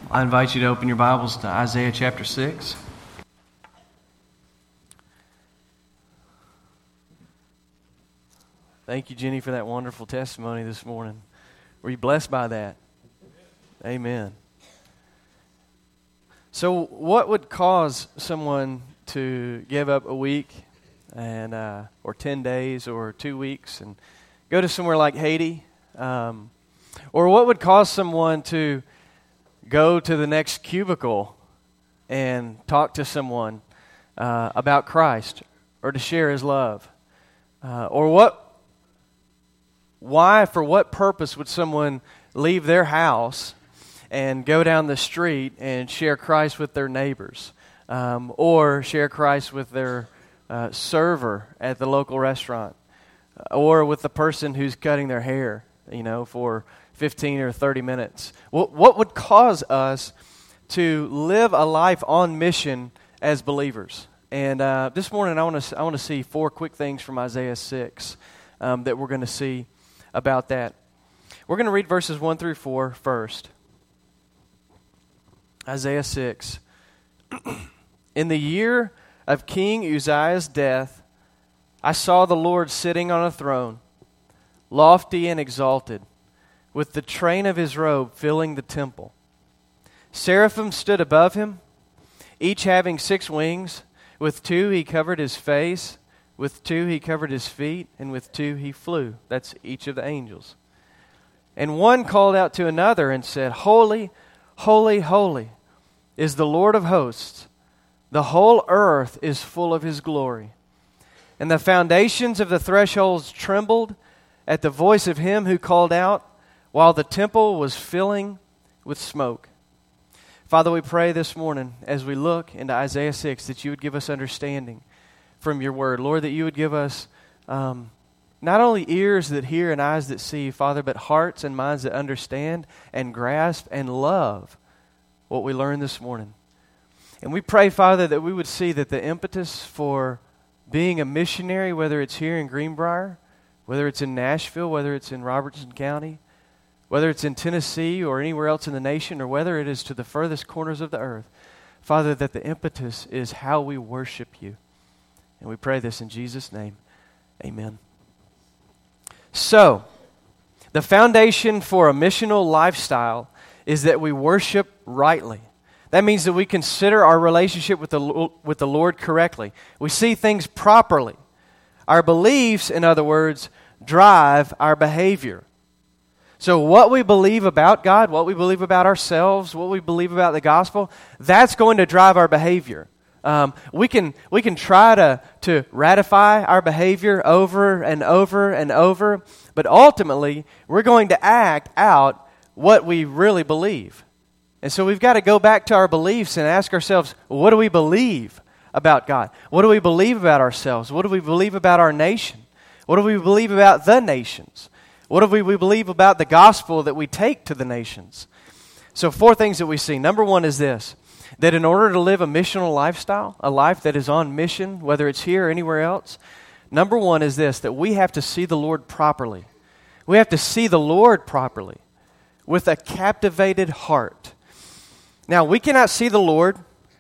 I invite you to open your Bibles to Isaiah chapter 6. Thank you, Jenny, for that wonderful testimony this morning. Were you blessed by that? Amen. So what would cause someone to give up a week and or 10 days or 2 weeks and go to somewhere like Haiti? Or what would cause someone to go to the next cubicle and talk to someone about Christ or to share His love? Why, for what purpose would someone leave their house and go down the street and share Christ with their neighbors? Or share Christ with their server at the local restaurant? Or with the person who's cutting their hair, for 15 or 30 minutes. What would cause us to live a life on mission as believers? And this morning I want to see 4 quick things from Isaiah 6 that we're going to see about that. We're going to read verses 1 through 4 first. Isaiah 6. In the year of King Uzziah's death, I saw the Lord sitting on a throne, lofty and exalted, with the train of His robe filling the temple. Seraphim stood above Him, each having 6 wings. With 2 He covered His face, with 2 He covered His feet, and with 2 He flew. That's each of the angels. And one called out to another and said, Holy, holy, holy is the Lord of hosts. The whole earth is full of His glory. And the foundations of the thresholds trembled at the voice of Him who called out, while the temple was filling with smoke. Father, we pray this morning as we look into Isaiah 6 that You would give us understanding from Your word. Lord, that You would give us not only ears that hear and eyes that see, Father, but hearts and minds that understand and grasp and love what we learned this morning. And we pray, Father, that we would see that the impetus for being a missionary, whether it's here in Greenbrier, whether it's in Nashville, whether it's in Robertson County, whether it's in Tennessee or anywhere else in the nation, or whether it is to the furthest corners of the earth, Father, that the impetus is how we worship You. And we pray this in Jesus' name. Amen. So, the foundation for a missional lifestyle is that we worship rightly. That means that we consider our relationship with the Lord correctly. We see things properly. Our beliefs, in other words, drive our behavior. So what we believe about God, what we believe about ourselves, what we believe about the gospel, that's going to drive our behavior. We can try to ratify our behavior over and over and over, but ultimately we're going to act out what we really believe. And so we've got to go back to our beliefs and ask ourselves, what do we believe about God? What do we believe about ourselves? What do we believe about our nation? What do we believe about the nations? What do we believe about the gospel that we take to the nations? So 4 things that we see. Number 1 is this, that in order to live a missional lifestyle, a life that is on mission, whether it's here or anywhere else, number 1 is this, that we have to see the Lord properly. We have to see the Lord properly with a captivated heart. Now, we cannot see the Lord.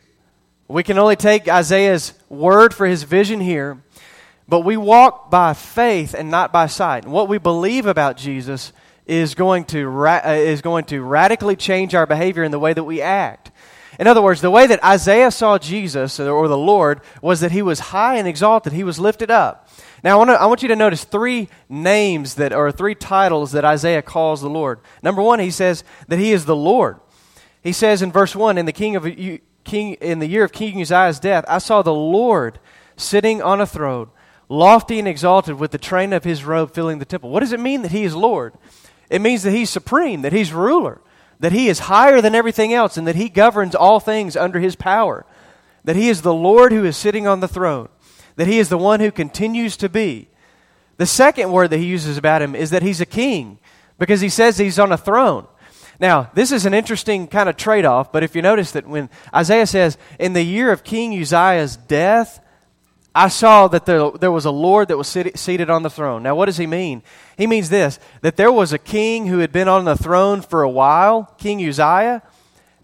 We can only take Isaiah's word for his vision here. But we walk by faith and not by sight. And what we believe about Jesus is going to radically change our behavior in the way that we act. In other words, the way that Isaiah saw Jesus, or the Lord, was that He was high and exalted. He was lifted up. Now, I want you to notice 3 names or 3 titles that Isaiah calls the Lord. Number 1, he says that He is the Lord. He says in verse 1, in the year of King Uzziah's death, I saw the Lord sitting on a throne, lofty and exalted, with the train of His robe filling the temple. What does it mean that He is Lord? It means that He's supreme, that He's ruler, that He is higher than everything else, and that He governs all things under His power, that He is the Lord who is sitting on the throne, that He is the one who continues to be. The second word that he uses about Him is that He's a king, because He says He's on a throne. Now, this is an interesting kind of trade-off, but if you notice that when Isaiah says, in the year of King Uzziah's death, I saw that there was a Lord that was seated on the throne. Now, what does he mean? He means this, that there was a king who had been on the throne for a while, King Uzziah,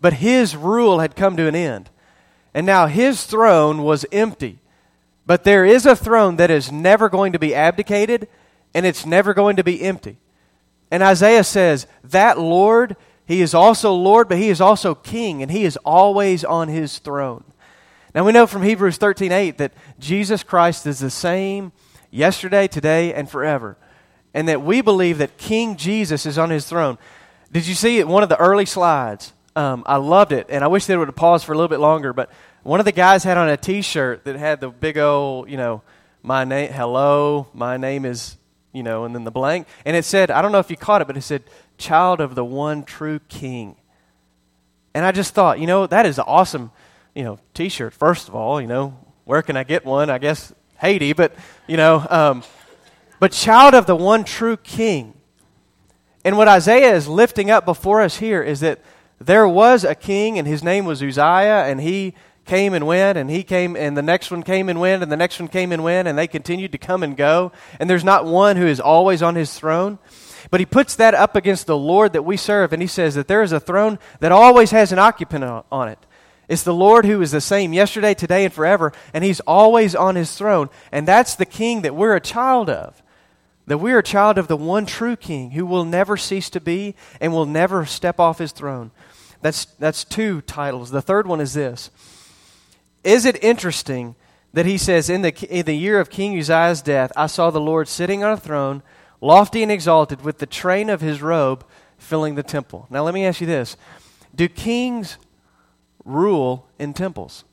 but his rule had come to an end. And now his throne was empty. But there is a throne that is never going to be abdicated, and it's never going to be empty. And Isaiah says, that Lord, he is also Lord, but he is also King, and he is always on his throne. Now we know from Hebrews 13:8 that Jesus Christ is the same yesterday, today, and forever. And that we believe that King Jesus is on his throne. Did you see it? One of the early slides. I loved it, and I wish they would have paused for a little bit longer, but one of the guys had on a t-shirt that had the big old, my name, hello, my name is, and then the blank. And it said, I don't know if you caught it, but it said, child of the one true King. And I just thought, that is an awesome, t-shirt. First of all, where can I get one? I guess Haiti, but, but child of the one true King. And what Isaiah is lifting up before us here is that there was a king, and his name was Uzziah, and he came and went, and he came, and the next one came and went, and the next one came and went, and they continued to come and go. And there's not one who is always on his throne. But he puts that up against the Lord that we serve, and he says that there is a throne that always has an occupant on it. It's the Lord who is the same yesterday, today, and forever, and he's always on his throne. And that's the king that we're a child of. That we're a child of the one true King who will never cease to be and will never step off his throne. That's two titles. The third one is this. Is it interesting that he says, in the year of King Uzziah's death, I saw the Lord sitting on a throne, lofty and exalted, with the train of his robe filling the temple. Now let me ask you this. Do kings rule in temples?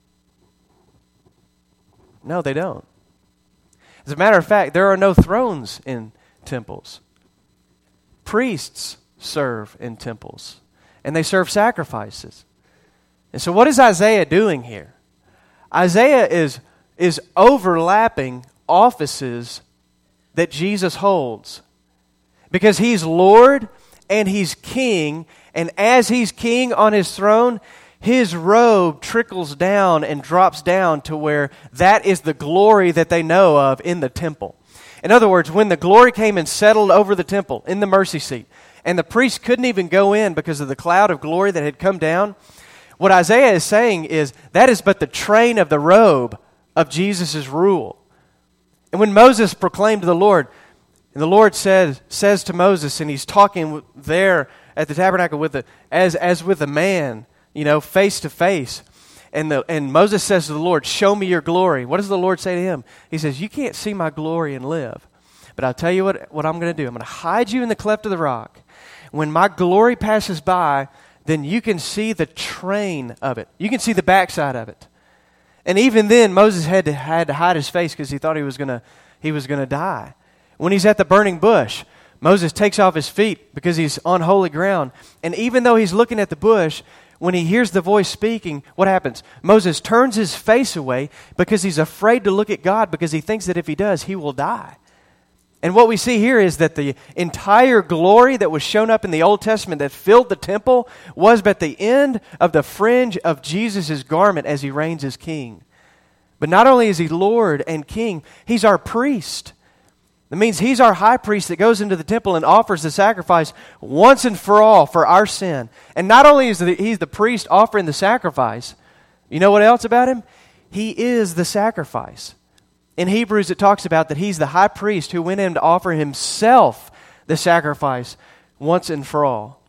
No, they don't. As a matter of fact, there are no thrones in temples. Priests serve in temples, and they serve sacrifices. And so what is Isaiah doing here? Isaiah is overlapping offices that Jesus holds. Because he's Lord and he's King, and as he's King on his throne, his robe trickles down and drops down to where that is the glory that they know of in the temple. In other words, when the glory came and settled over the temple in the mercy seat, and the priests couldn't even go in because of the cloud of glory that had come down, what Isaiah is saying is that is but the train of the robe of Jesus' rule. And when Moses proclaimed to the Lord, and the Lord says to Moses, and he's talking there at the tabernacle as with a man, face to face. And Moses says to the Lord, show me your glory. What does the Lord say to him? He says, you can't see my glory and live. But I'll tell you what I'm going to do. I'm going to hide you in the cleft of the rock. When my glory passes by, then you can see the train of it. You can see the backside of it. And even then, Moses had to hide his face because he thought he was going to die. When he's at the burning bush, Moses takes off his feet because he's on holy ground. And even though he's looking at the bush, when he hears the voice speaking, what happens? Moses turns his face away because he's afraid to look at God because he thinks that if he does, he will die. And what we see here is that the entire glory that was shown up in the Old Testament that filled the temple was but the end of the fringe of Jesus' garment as he reigns as king. But not only is he Lord and King, he's our priest. That means he's our high priest that goes into the temple and offers the sacrifice once and for all for our sin. And not only is he the priest offering the sacrifice, you know what else about him? He is the sacrifice. In Hebrews, it talks about that he's the high priest who went in to offer himself the sacrifice once and for all.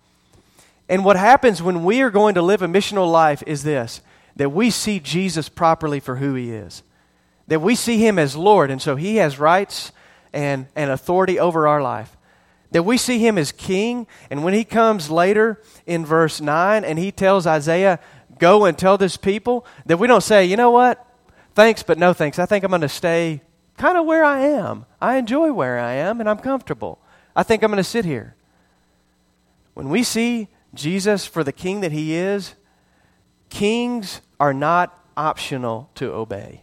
And what happens when we are going to live a missional life is this, that we see Jesus properly for who he is. That we see him as Lord, and so he has rights and authority over our life. That we see him as king, and when he comes later in verse 9 and he tells Isaiah, go and tell this people, that we don't say, you know what? Thanks, but no thanks. I think I'm going to stay kind of where I am. I enjoy where I am, and I'm comfortable. I think I'm going to sit here. When we see Jesus for the king that he is, kings are not optional to obey.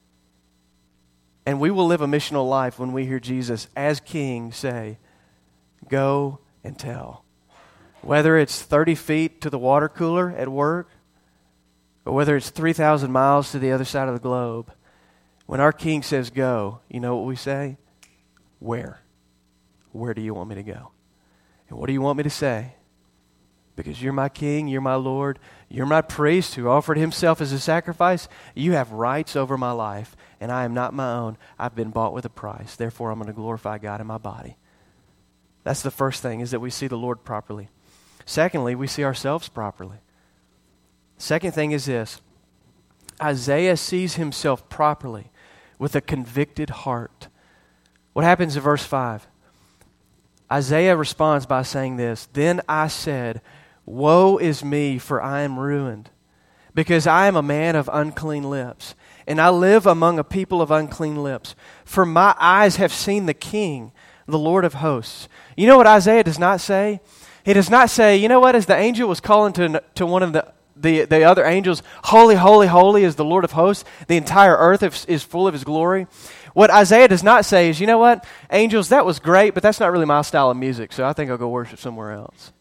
And we will live a missional life when we hear Jesus as king say, go and tell. Whether it's 30 feet to the water cooler at work, or whether it's 3,000 miles to the other side of the globe, when our king says go, you know what we say? Where? Where do you want me to go? And what do you want me to say? because you're my king, you're my Lord, you're my priest who offered himself as a sacrifice. You have rights over my life, and I am not my own. I've been bought with a price. Therefore, I'm going to glorify God in my body. That's the first thing, is that we see the Lord properly. Secondly, we see ourselves properly. Second thing is this. Isaiah sees himself properly with a convicted heart. What happens in verse 5? Isaiah responds by saying this, "Then I said, woe is me, for I am ruined, because I am a man of unclean lips, and I live among a people of unclean lips. For my eyes have seen the King, the Lord of hosts." You know what Isaiah does not say? He does not say, you know what, as the angel was calling to one of the other angels, "Holy, holy, holy is the Lord of hosts. The entire earth is full of his glory." What Isaiah does not say is, you know what, angels, that was great, but that's not really my style of music, so I think I'll go worship somewhere else.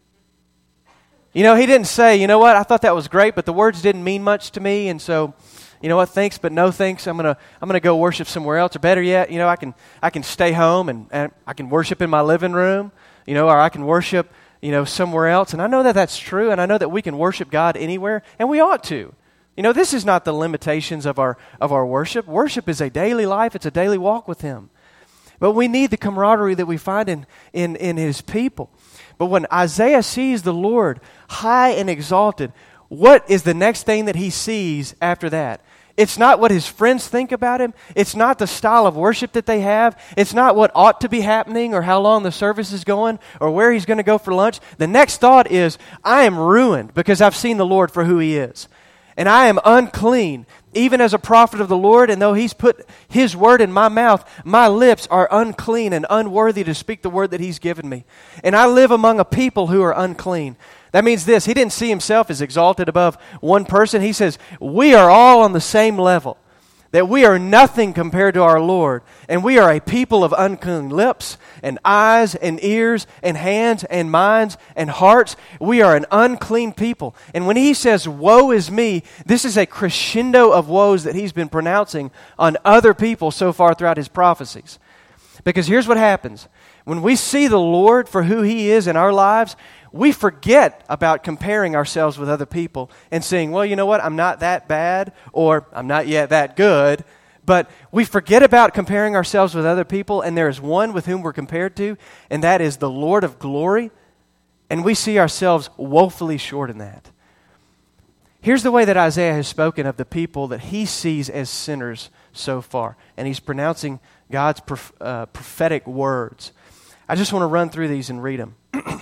You know, he didn't say, you know what, I thought that was great, but the words didn't mean much to me, and so, you know what, thanks, but no thanks. I'm gonna go worship somewhere else. Or better yet, you know, I can stay home and I can worship in my living room, you know, or I can worship, you know, somewhere else. And I know that that's true, and I know that we can worship God anywhere, and we ought to. You know, this is not the limitations of our worship. Worship is a daily life. It's a daily walk with Him. But we need the camaraderie that we find in His people. But when Isaiah sees the Lord high and exalted, what is the next thing that he sees after that? It's not what his friends think about him. It's not the style of worship that they have. It's not what ought to be happening or how long the service is going or where he's going to go for lunch. The next thought is, I am ruined because I've seen the Lord for who He is. And I am unclean, even as a prophet of the Lord, and though He's put His word in my mouth, my lips are unclean and unworthy to speak the word that He's given me. And I live among a people who are unclean. That means this, he didn't see himself as exalted above one person. He says, we are all on the same level, that we are nothing compared to our Lord, and we are a people of unclean lips and eyes and ears and hands and minds and hearts. We are an unclean people. And when he says, woe is me, this is a crescendo of woes that he's been pronouncing on other people so far throughout his prophecies. Because here's what happens. When we see the Lord for who He is in our lives, we forget about comparing ourselves with other people and saying, well, you know what, I'm not that bad or I'm not yet that good. But we forget about comparing ourselves with other people, and there is one with whom we're compared to, and that is the Lord of glory. And we see ourselves woefully short in that. Here's the way that Isaiah has spoken of the people that he sees as sinners so far. And he's pronouncing God's prophetic words. I just want to run through these and read them.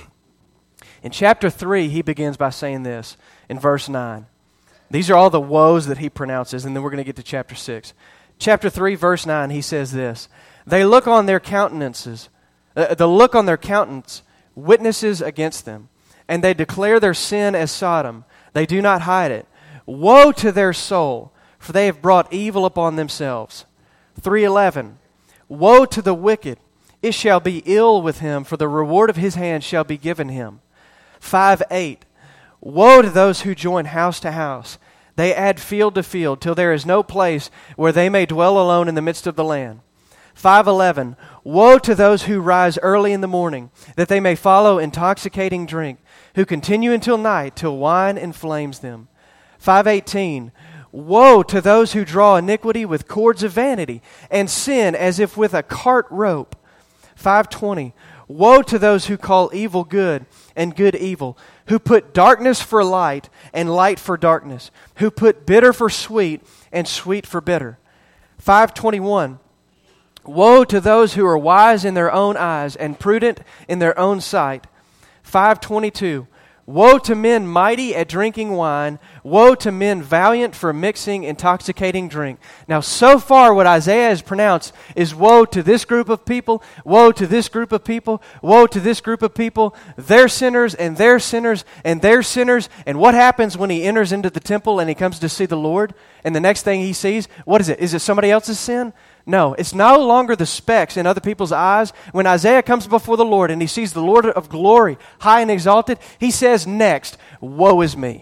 In chapter 3, he begins by saying this in verse 9. These are all the woes that he pronounces, and then we're going to get to chapter 6. Chapter 3, verse 9, he says this, they look on their countenances, the look on their countenance witnesses against them, and they declare their sin as Sodom. They do not hide it. Woe to their soul, for they have brought evil upon themselves. 3:11, woe to the wicked, it shall be ill with him, for the reward of his hand shall be given him. 5:8, woe to those who join house to house. They add field to field, till there is no place where they may dwell alone in the midst of the land. 5:11, woe to those who rise early in the morning, that they may follow intoxicating drink, who continue until night, till wine inflames them. 5:18, woe to those who draw iniquity with cords of vanity, and sin as if with a cart rope. 5:20, woe to those who call evil good and good evil, who put darkness for light and light for darkness, who put bitter for sweet and sweet for bitter. 5:21, woe to those who are wise in their own eyes and prudent in their own sight. 5:22, woe to men mighty at drinking wine, woe to men valiant for mixing intoxicating drink. Now, so far what Isaiah has pronounced is woe to this group of people, woe to this group of people, woe to this group of people. They're sinners, and they're sinners, and they're sinners. And what happens when he enters into the temple and he comes to see the Lord? And the next thing he sees, what is it? Is it somebody else's sin? No, it's no longer the specks in other people's eyes. When Isaiah comes before the Lord and he sees the Lord of glory, high and exalted, he says next, woe is me.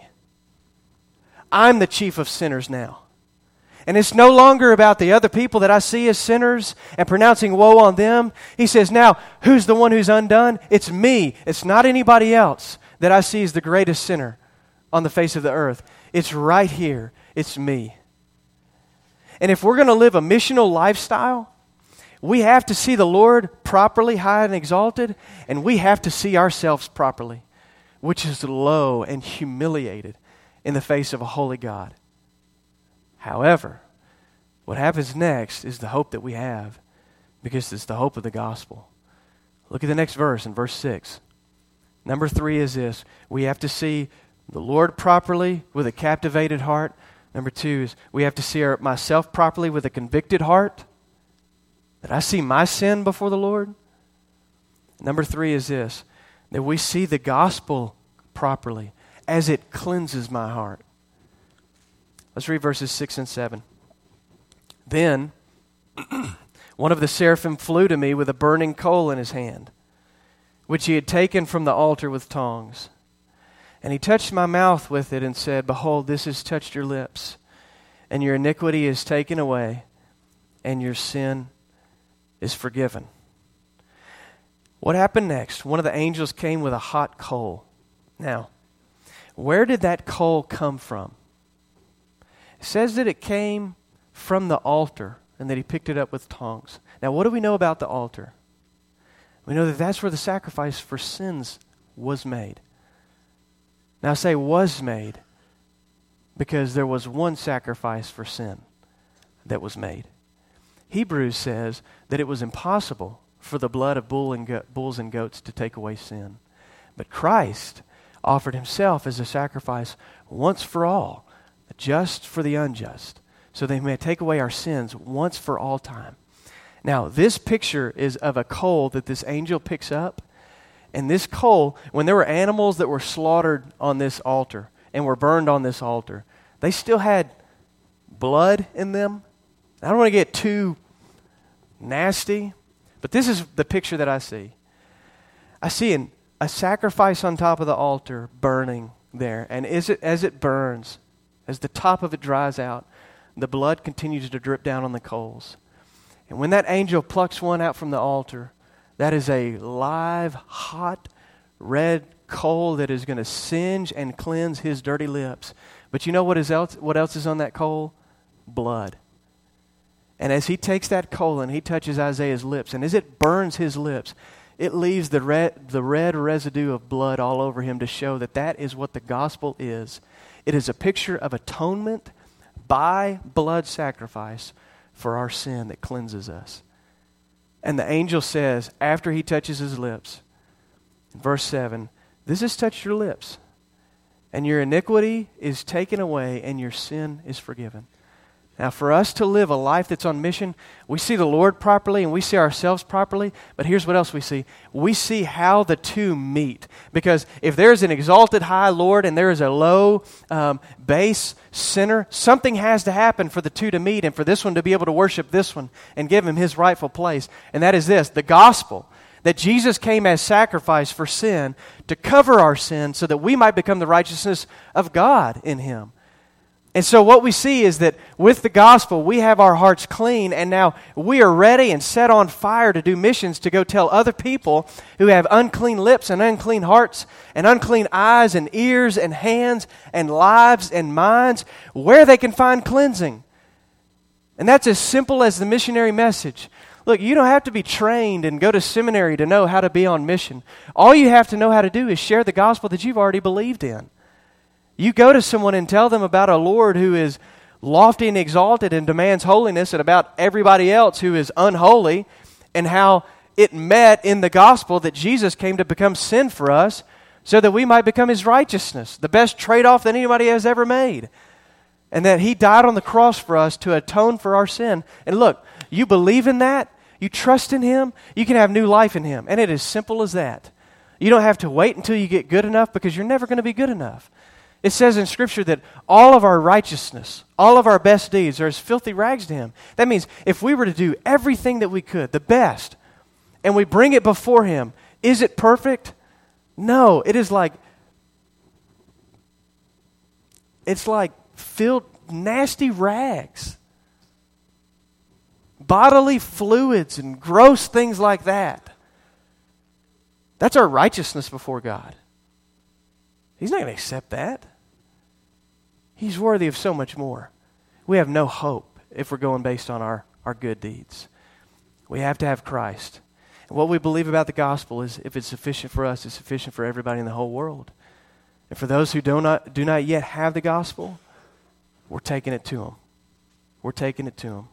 I'm the chief of sinners now. And it's no longer about the other people that I see as sinners and pronouncing woe on them. He says, now, who's the one who's undone? It's me. It's not anybody else. that I see as the greatest sinner on the face of the earth. It's right here. It's me. And if we're going to live a missional lifestyle, we have to see the Lord properly high and exalted, and we have to see ourselves properly, which is low and humiliated in the face of a holy God. However, what happens next is the hope that we have, because it's the hope of the gospel. Look at the next verse in verse 6. Number 3 is this. We have to see the Lord properly with a captivated heart. Number 2 is we have to see myself properly with a convicted heart, that I see my sin before the Lord. Number 3 is this, that we see the gospel properly as it cleanses my heart. Let's read verses 6 and 7. Then one of the seraphim flew to me with a burning coal in his hand, which he had taken from the altar with tongs. And he touched my mouth with it and said, Behold, this has touched your lips, and your iniquity is taken away, and your sin is forgiven. What happened next? One of the angels came with a hot coal. Now, where did that coal come from? It says that it came from the altar and that he picked it up with tongs. Now, what do we know about the altar? We know that that's where the sacrifice for sins was made. Now, I say was made because there was one sacrifice for sin that was made. Hebrews says that it was impossible for the blood of bulls and goats to take away sin. But Christ offered himself as a sacrifice once for all, just for the unjust, so that he may take away our sins once for all time. Now, this picture is of a coal that this angel picks up. And this coal, when there were animals that were slaughtered on this altar and were burned on this altar, they still had blood in them. I don't want to get too nasty, but this is the picture that I see. I see a sacrifice on top of the altar burning there. And as it burns, as the top of it dries out, the blood continues to drip down on the coals. And when that angel plucks one out from the altar, that is a live, hot, red coal that is going to singe and cleanse his dirty lips. But you know what else is on that coal? Blood. And as he takes that coal and he touches Isaiah's lips, and as it burns his lips, it leaves the red residue of blood all over him to show that that is what the gospel is. It is a picture of atonement by blood sacrifice for our sin that cleanses us. And the angel says, after he touches his lips, in verse 7, this has touched your lips, and your iniquity is taken away, and your sin is forgiven. Now, for us to live a life that's on mission, we see the Lord properly and we see ourselves properly, but here's what else we see. We see how the two meet. Because if there's an exalted high Lord and there is a low base sinner, something has to happen for the two to meet and for this one to be able to worship this one and give him his rightful place. And that is this, the gospel. That Jesus came as sacrifice for sin to cover our sin so that we might become the righteousness of God in him. And so what we see is that with the gospel, we have our hearts clean, and now we are ready and set on fire to do missions to go tell other people who have unclean lips and unclean hearts and unclean eyes and ears and hands and lives and minds where they can find cleansing. And that's as simple as the missionary message. Look, you don't have to be trained and go to seminary to know how to be on mission. All you have to know how to do is share the gospel that you've already believed in. You go to someone and tell them about a Lord who is lofty and exalted and demands holiness, and about everybody else who is unholy, and how it met in the gospel that Jesus came to become sin for us so that we might become his righteousness, the best trade-off that anybody has ever made. And that he died on the cross for us to atone for our sin. And look, you believe in that, you trust in him, you can have new life in him. And it is simple as that. You don't have to wait until you get good enough, because you're never going to be good enough. It says in Scripture that all of our righteousness, all of our best deeds are as filthy rags to him. That means if we were to do everything that we could, the best, and we bring it before him, is it perfect? No, it is like, it's like filled nasty rags. Bodily fluids and gross things like that. That's our righteousness before God. He's not going to accept that. He's worthy of so much more. We have no hope if we're going based on our good deeds. We have to have Christ. And what we believe about the gospel is if it's sufficient for us, it's sufficient for everybody in the whole world. And for those who do not yet have the gospel, we're taking it to them. We're taking it to them.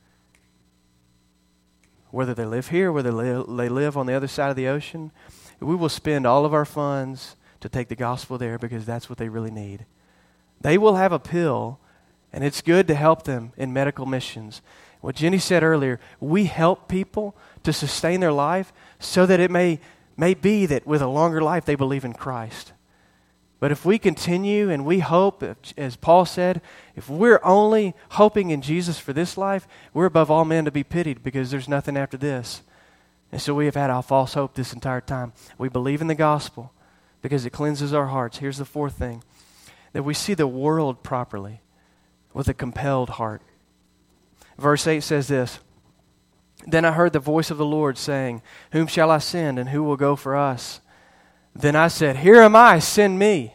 Whether they live here, whether they live on the other side of the ocean, we will spend all of our funds to take the gospel there because that's what they really need. They will have a pill, and it's good to help them in medical missions. What Jenny said earlier, we help people to sustain their life so that it may be that with a longer life they believe in Christ. But if we continue and we hope, as Paul said, if we're only hoping in Jesus for this life, we're above all men to be pitied because there's nothing after this. And so we have had our false hope this entire time. We believe in the gospel because it cleanses our hearts. Here's the fourth thing, that we see the world properly with a compelled heart. Verse 8 says this, "Then I heard the voice of the Lord saying, 'Whom shall I send, and who will go for us?' Then I said, 'Here am I, send me.'"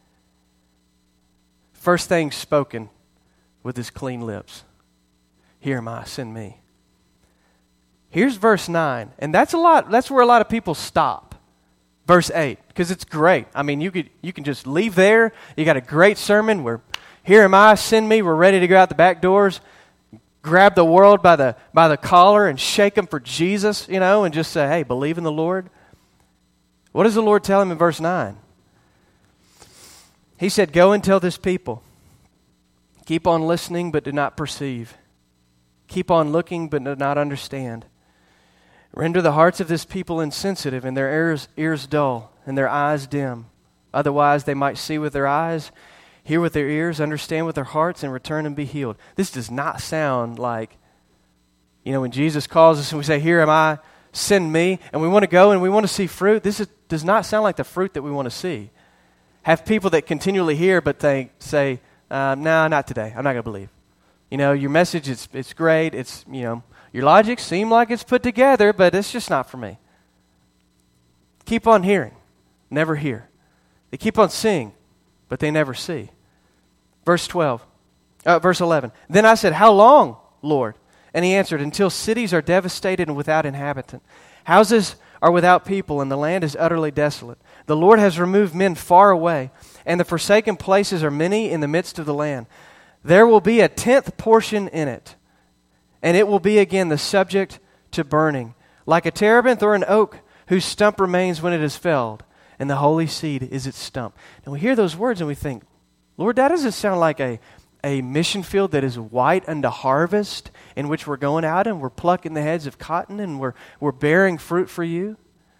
First thing spoken with his clean lips. "Here am I, send me." Here's verse 9, and that's where a lot of people stop. Verse 8, because it's great. I mean, you can just leave there. You got a great sermon where, "Here am I, send me." We're ready to go out the back doors, grab the world by the collar and shake them for Jesus, and just say, "Hey, believe in the Lord." What does the Lord tell him in verse 9? He said, "Go and tell this people, keep on listening but do not perceive. Keep on looking but do not understand. Render the hearts of this people insensitive and their ears dull and their eyes dim. Otherwise they might see with their eyes, hear with their ears, understand with their hearts, and return and be healed." This does not sound like, when Jesus calls us and we say, "Here am I, send me," and we want to go and we want to see fruit. Does not sound like the fruit that we want to see. Have people that continually hear but they say, "No, not today. I'm not going to believe." Your message, it's great. It's, your logic seem like it's put together, but it's just not for me. Keep on hearing, never hear. They keep on seeing, but they never see. Verse 11. "Then I said, 'How long, Lord?' And he answered, 'Until cities are devastated and without inhabitant. Houses are without people, and the land is utterly desolate. The Lord has removed men far away, and the forsaken places are many in the midst of the land. There will be a 10th portion in it, and it will be again the subject to burning, like a terebinth or an oak whose stump remains when it is felled, and the holy seed is its stump.'" And we hear those words and we think, Lord, that doesn't sound like a mission field that is white unto harvest, in which we're going out and we're plucking the heads of cotton and we're bearing fruit for you.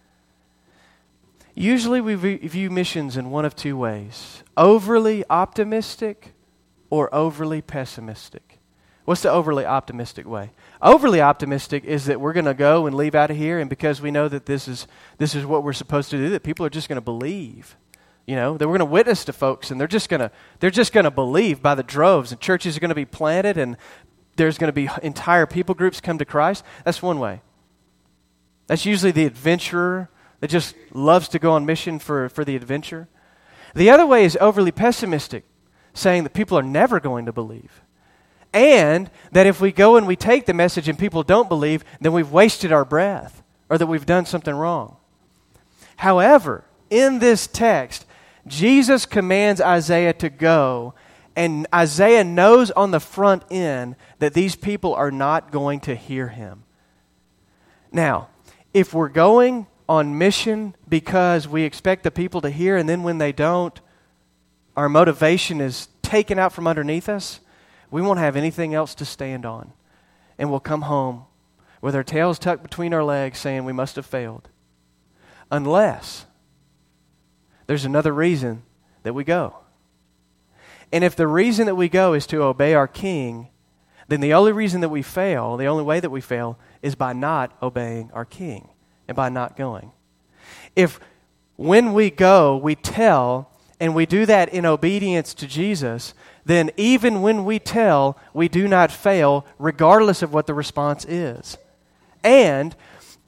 Usually we view missions in one of two ways: overly optimistic or overly pessimistic. What's the overly optimistic way? Overly optimistic is that we're going to go and leave out of here, and because we know that this is what we're supposed to do, that people are just going to believe. That we're going to witness to folks, and they're just going to believe by the droves, and churches are going to be planted, and there's going to be entire people groups come to Christ. That's one way. That's usually the adventurer that just loves to go on mission for the adventure. The other way is overly pessimistic, saying that people are never going to believe, and that if we go and we take the message and people don't believe, then we've wasted our breath, or that we've done something wrong. However, in this text, Jesus commands Isaiah to go, and Isaiah knows on the front end that these people are not going to hear him. Now, if we're going on mission because we expect the people to hear, and then when they don't, our motivation is taken out from underneath us, we won't have anything else to stand on. And we'll come home with our tails tucked between our legs saying we must have failed. Unless there's another reason that we go. And if the reason that we go is to obey our King, then the only reason that we fail, the only way that we fail, is by not obeying our King and by not going. If when we go, we tell, and we do that in obedience to Jesus, then even when we tell, we do not fail, regardless of what the response is. And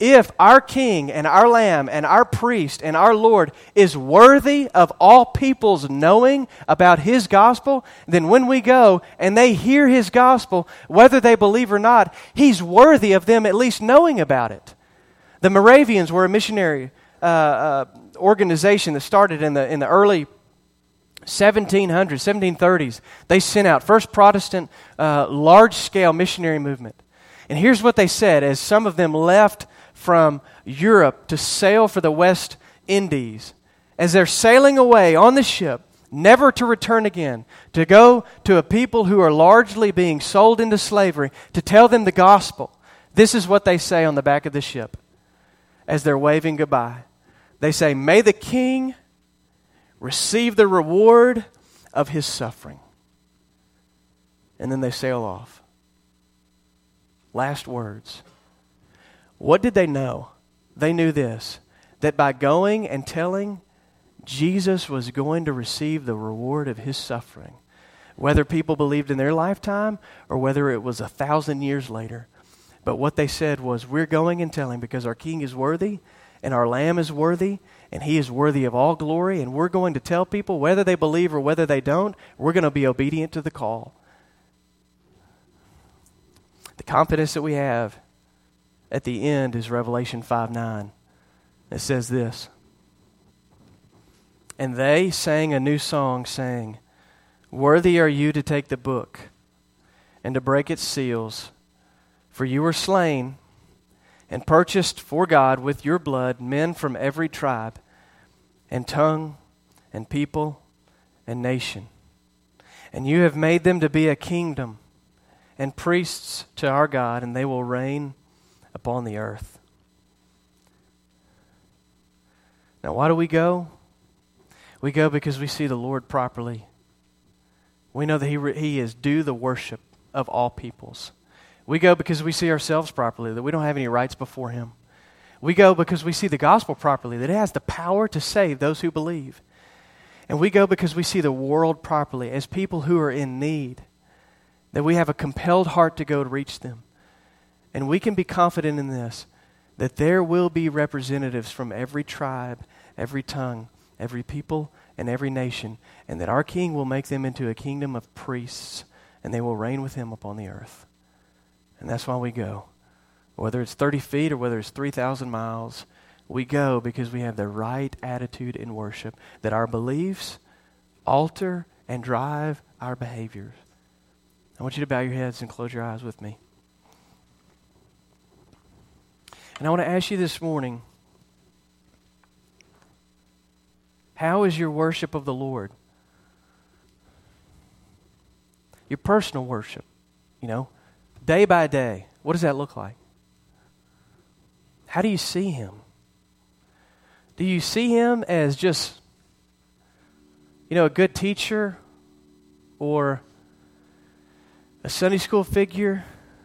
if our King and our Lamb and our priest and our Lord is worthy of all people's knowing about His gospel, then when we go and they hear His gospel, whether they believe or not, He's worthy of them at least knowing about it. The Moravians were a missionary organization that started in the early 1700s, 1730s. They sent out first Protestant large-scale missionary movement. And here's what they said as some of them left from Europe to sail for the West Indies. As they're sailing away on the ship, never to return again, to go to a people who are largely being sold into slavery, to tell them the gospel. This is what they say on the back of the ship as they're waving goodbye. They say, "May the King receive the reward of His suffering." And then they sail off. Last words. What did they know? They knew this, that by going and telling, Jesus was going to receive the reward of His suffering. Whether people believed in their lifetime or whether it was 1,000 years later. But what they said was, we're going and telling because our King is worthy and our Lamb is worthy and He is worthy of all glory, and we're going to tell people whether they believe or whether they don't, we're going to be obedient to the call. The confidence that we have at the end is Revelation 5:9. It says this, "And they sang a new song, saying, Worthy are you to take the book and to break its seals, for you were slain and purchased for God with your blood men from every tribe and tongue and people and nation. And you have made them to be a kingdom and priests to our God, and they will reign upon the earth." Now, why do we go? We go because we see the Lord properly. We know that He is due the worship of all peoples. We go because we see ourselves properly, that we don't have any rights before Him. We go because we see the gospel properly, that it has the power to save those who believe. And we go because we see the world properly as people who are in need, that we have a compelled heart to go to reach them. And we can be confident in this, that there will be representatives from every tribe, every tongue, every people, and every nation, and that our King will make them into a kingdom of priests, and they will reign with Him upon the earth. And that's why we go. Whether it's 30 feet or whether it's 3,000 miles, we go because we have the right attitude in worship, that our beliefs alter and drive our behaviors. I want you to bow your heads and close your eyes with me. And I want to ask you this morning, how is your worship of the Lord? Your personal worship, day by day. What does that look like? How do you see Him? Do you see Him as just, a good teacher or a Sunday school figure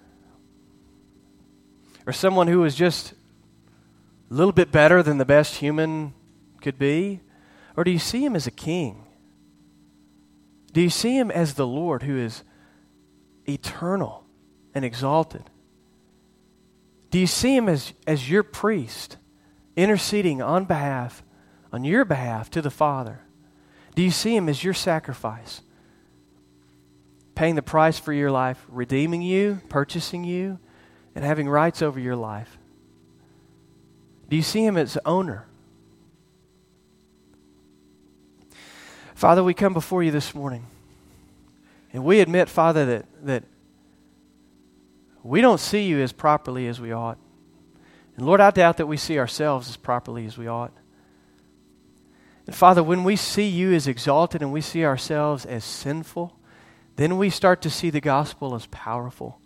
or someone who is just a little bit better than the best human could be? Or do you see Him as a king? Do you see Him as the Lord who is eternal and exalted? Do you see Him as your priest, interceding on your behalf to the Father? Do you see Him as your sacrifice, paying the price for your life, redeeming you, purchasing you, and having rights over your life? Do you see Him as owner? Father, we come before you this morning, and we admit, Father, that we don't see you as properly as we ought. And Lord, I doubt that we see ourselves as properly as we ought. And Father, when we see you as exalted and we see ourselves as sinful, then we start to see the gospel as powerful.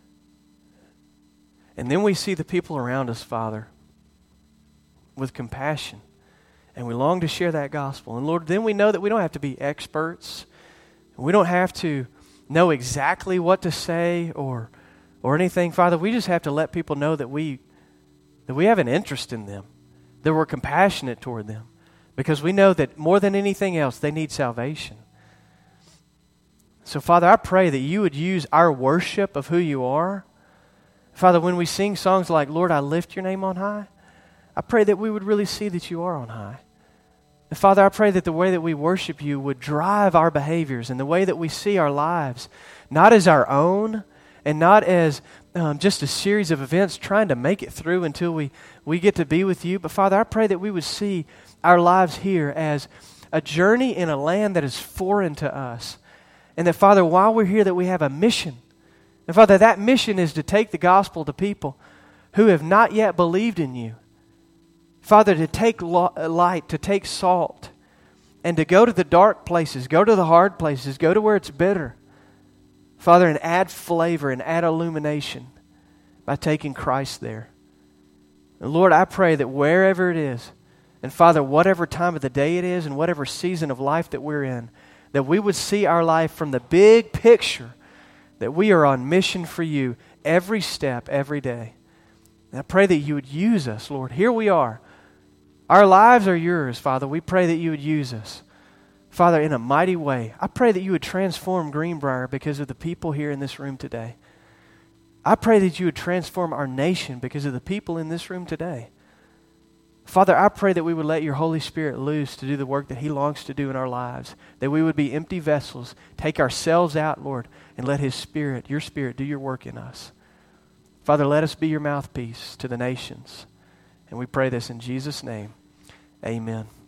And then we see the people around us, Father, with compassion. And we long to share that gospel. And Lord, then we know that we don't have to be experts. We don't have to know exactly what to say or anything, Father. We just have to let people know that we have an interest in them, that we're compassionate toward them, because we know that more than anything else, they need salvation. So, Father, I pray that you would use our worship of who you are, Father, when we sing songs like, Lord, I lift your name on high, I pray that we would really see that you are on high. And Father, I pray that the way that we worship you would drive our behaviors and the way that we see our lives, not as our own and not as just a series of events trying to make it through until we get to be with you. But Father, I pray that we would see our lives here as a journey in a land that is foreign to us. And that, Father, while we're here, that we have a mission. And Father, that mission is to take the gospel to people who have not yet believed in you. Father, to take light, to take salt, and to go to the dark places, go to the hard places, go to where it's bitter. Father, and add flavor and add illumination by taking Christ there. And Lord, I pray that wherever it is, and Father, whatever time of the day it is and whatever season of life that we're in, that we would see our life from the big picture, that we are on mission for you every step, every day. And I pray that you would use us, Lord. Here we are. Our lives are yours, Father. We pray that you would use us, Father, in a mighty way. I pray that you would transform Greenbrier because of the people here in this room today. I pray that you would transform our nation because of the people in this room today. Father, I pray that we would let your Holy Spirit loose to do the work that he longs to do in our lives, that we would be empty vessels, take ourselves out, Lord, and let his Spirit, your Spirit, do your work in us. Father, let us be your mouthpiece to the nations. And we pray this in Jesus' name. Amen.